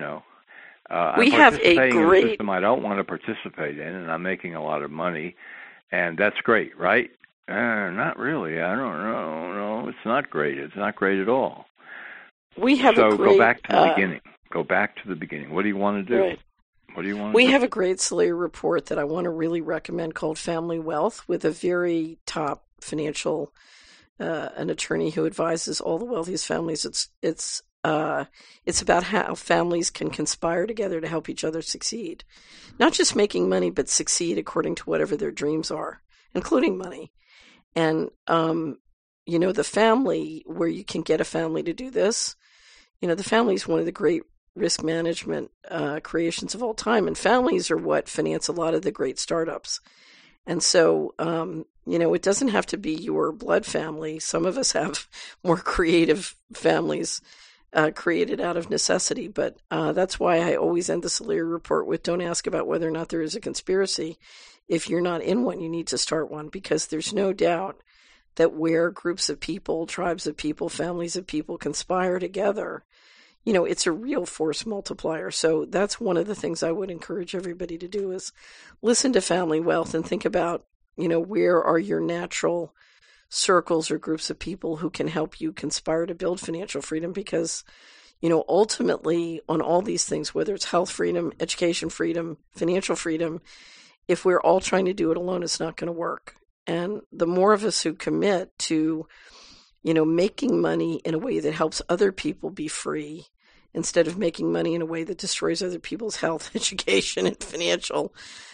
We I'm have a participating in a great. system I don't want to participate in, and I'm making a lot of money, and that's great, right? Not really. I don't know. No, it's not great. It's not great at all. We have So a great. go back to the beginning. Go back to the beginning. What do you want to do? Right. What do you want to We do? have a great Slayer report that I want to really recommend called Family Wealth, with a very top financial, an attorney who advises all the wealthiest families. It's about how families can conspire together to help each other succeed, not just making money, but succeed according to whatever their dreams are, including money. And the family, where you can get a family to do this, the family is one of the great risk management creations of all time, and families are what finance a lot of the great startups. And so, it doesn't have to be your blood family. Some of us have more creative families created out of necessity, but that's why I always end the Slayer report with, don't ask about whether or not there is a conspiracy. If you're not in one, you need to start one, because there's no doubt that where groups of people, tribes of people, families of people conspire together, it's a real force multiplier. So that's one of the things I would encourage everybody to do, is listen to Family Wealth and think about, where are your natural circles or groups of people who can help you conspire to build financial freedom. Because, ultimately on all these things, whether it's health freedom, education freedom, financial freedom, if we're all trying to do it alone, it's not going to work. And the more of us who commit to, making money in a way that helps other people be free, instead of making money in a way that destroys other people's health, education, and financial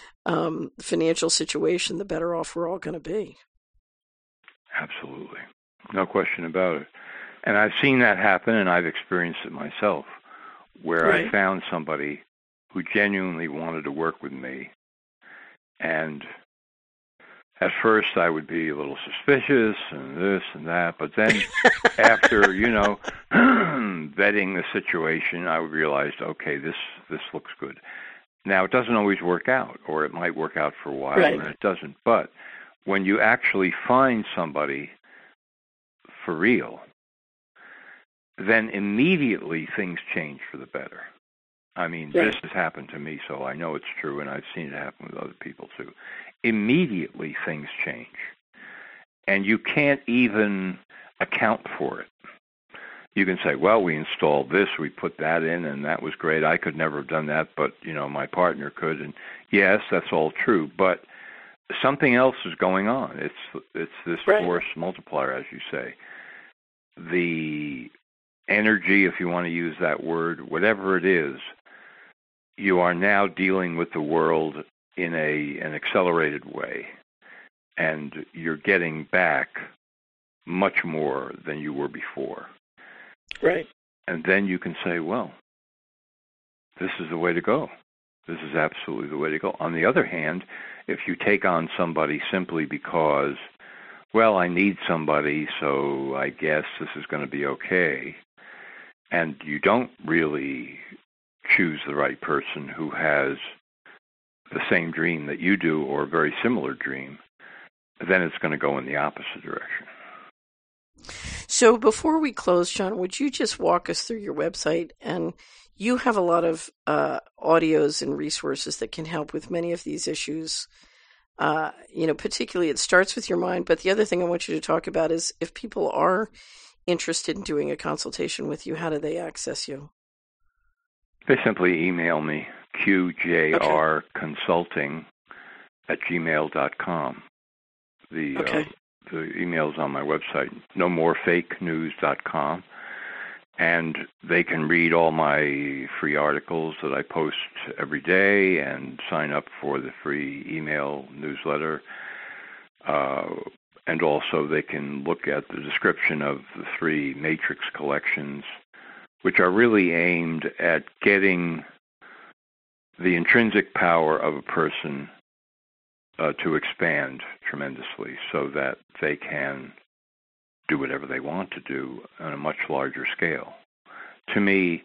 situation, the better off we're all going to be. Absolutely. No question about it. And I've seen that happen, and I've experienced it myself, where Right. I found somebody who genuinely wanted to work with me. And at first I would be a little suspicious and this and that, but then after, vetting the situation, I realized, okay, this looks good. Now, it doesn't always work out, or it might work out for a while, Right. and it doesn't. But when you actually find somebody for real, then immediately things change for the better. I mean, Right. This has happened to me, so I know it's true, and I've seen it happen with other people too. Immediately things change, and you can't even account for it. You can say, well, we installed this, we put that in, and that was great. I could never have done that, but, my partner could. And yes, that's all true, but something else is going on. It's this Right. force multiplier, as you say. The energy, if you want to use that word, whatever it is, you are now dealing with the world in an accelerated way, and you're getting back much more than you were before. Right. And then you can say, well, this is the way to go. This is absolutely the way to go. On the other hand, if you take on somebody simply because, well, I need somebody, so I guess this is going to be okay, and you don't really choose the right person who has the same dream that you do or a very similar dream, then it's going to go in the opposite direction. So before we close, John, would you just walk us through your website? And you have a lot of audios and resources that can help with many of these issues. Particularly it starts with your mind. But the other thing I want you to talk about is, if people are interested in doing a consultation with you, how do they access you? They simply email me, qjrconsulting@gmail.com. The the email's on my website, nomorefakenews.com. And they can read all my free articles that I post every day and sign up for the free email newsletter. And also they can look at the description of the 3 matrix collections, which are really aimed at getting the intrinsic power of a person to expand tremendously so that they can do whatever they want to do on a much larger scale. To me,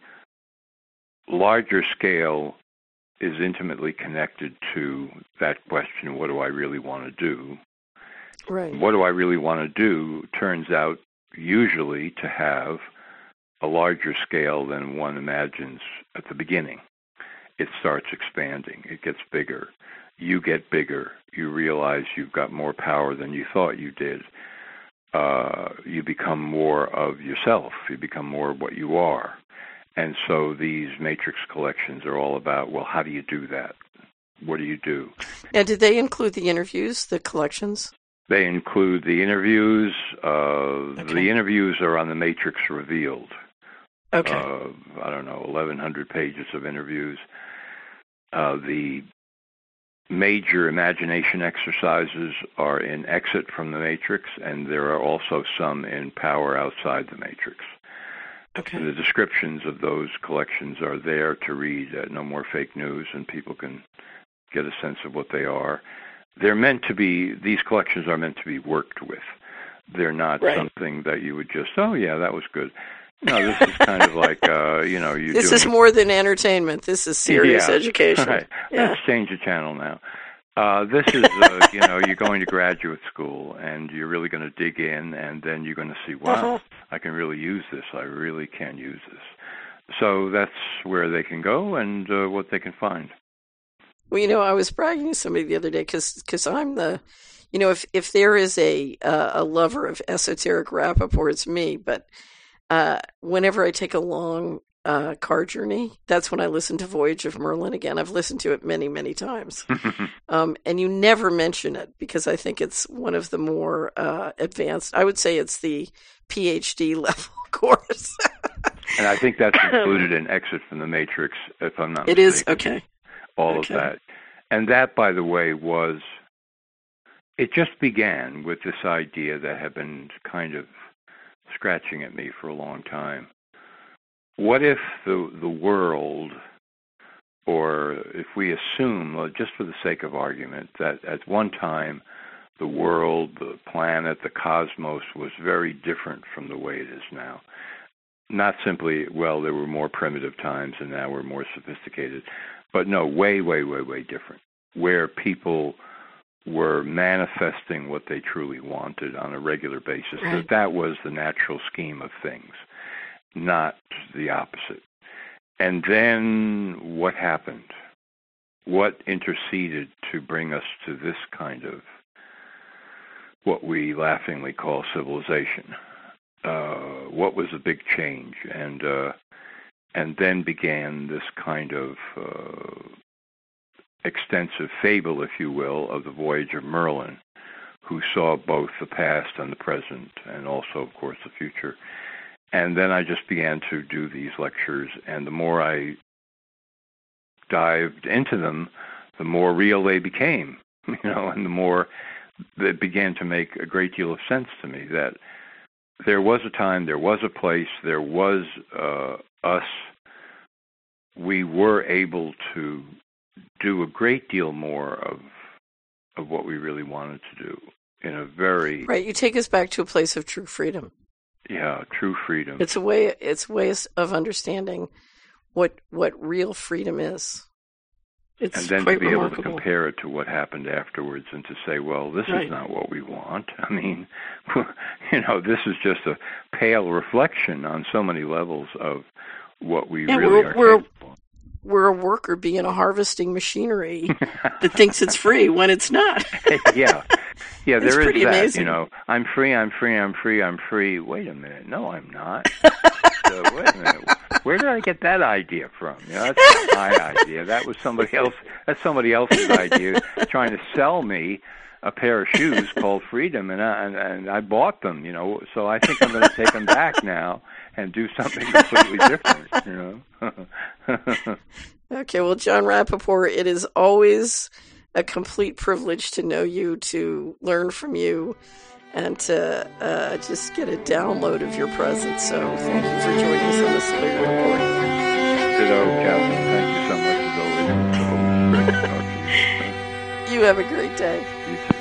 larger scale is intimately connected to that question, what do I really want to do? Right. What do I really want to do turns out usually to have a larger scale than one imagines at the beginning. It starts expanding. It gets bigger. You get bigger. You realize you've got more power than you thought you did. You become more of yourself. You become more of what you are. And so these matrix collections are all about, well, how do you do that? What do you do? Now, did they include the interviews, the collections? They include the interviews. Okay. The interviews are on the Matrix Revealed. Okay. 1,100 pages of interviews. The major imagination exercises are in Exit from the Matrix, and there are also some in Power Outside the Matrix. Okay. The descriptions of those collections are there to read at No More Fake News, and people can get a sense of what they are. These collections are meant to be worked with. They're not something that you would just, oh yeah, that was good. No, this is kind of like, This is more than entertainment. This is serious education. Right. Yeah. Let's change the channel now. This is, you're going to graduate school, and you're really going to dig in, and then you're going to see, wow, I can really use this. I really can use this. So that's where they can go and what they can find. Well, I was bragging to somebody the other day because I'm the, if there is a lover of esoteric Rappaport, it's me. But whenever I take a long car journey, that's when I listen to Voyage of Merlin again. I've listened to it many, many times. And you never mention it because I think it's one of the more advanced. I would say it's the PhD level course. And I think that's included in Exit from the Matrix, if I'm not mistaken. It is? Okay. All of that. And that, by the way, it just began with this idea that had been kind of scratching at me for a long time. What if the world, or if we assume, just for the sake of argument, that at one time the world, the planet, the cosmos was very different from the way it is now? Not simply, well, there were more primitive times and now we're more sophisticated. But no, way, way, way, way different, where people were manifesting what they truly wanted on a regular basis. Right. That was the natural scheme of things, not the opposite. And then what happened? What interceded to bring us to this kind of what we laughingly call civilization? What was the big change? And then began this kind of extensive fable, if you will, of the Voyage of Merlin, who saw both the past and the present, and also, of course, the future. And then I just began to do these lectures, and the more I dived into them, the more real they became, and the more they began to make a great deal of sense to me, that there was a time, there was a place, there was us. We were able to do a great deal more of what we really wanted to do in a very... Right, you take us back to a place of true freedom. Yeah, true freedom. It's ways of understanding what real freedom is. It's and then quite to be remarkable. able to compare it to what happened afterwards and to say, well, this is not what we want. I mean, this is just a pale reflection on so many levels of what we really are capable. We're a worker being a harvesting machinery that thinks it's free when it's not. Yeah, there is that. Amazing. I'm free, I'm free, I'm free, I'm free. Wait a minute, no, I'm not. Wait a minute. Where did I get that idea from? That's not my idea. That was somebody else. That's somebody else's idea, trying to sell me a pair of shoes called Freedom, and I bought them, you know. So I think I'm going to take them back now and do something completely different, you know. Okay, well, Jon Rappoport, it is always a complete privilege to know you, to learn from you, and to just get a download of your presence. So thank you for joining us on the Celebrity Report. Ditto, Catherine. Thank you so much as always. It's always great to talk to you. You have a great day. You too.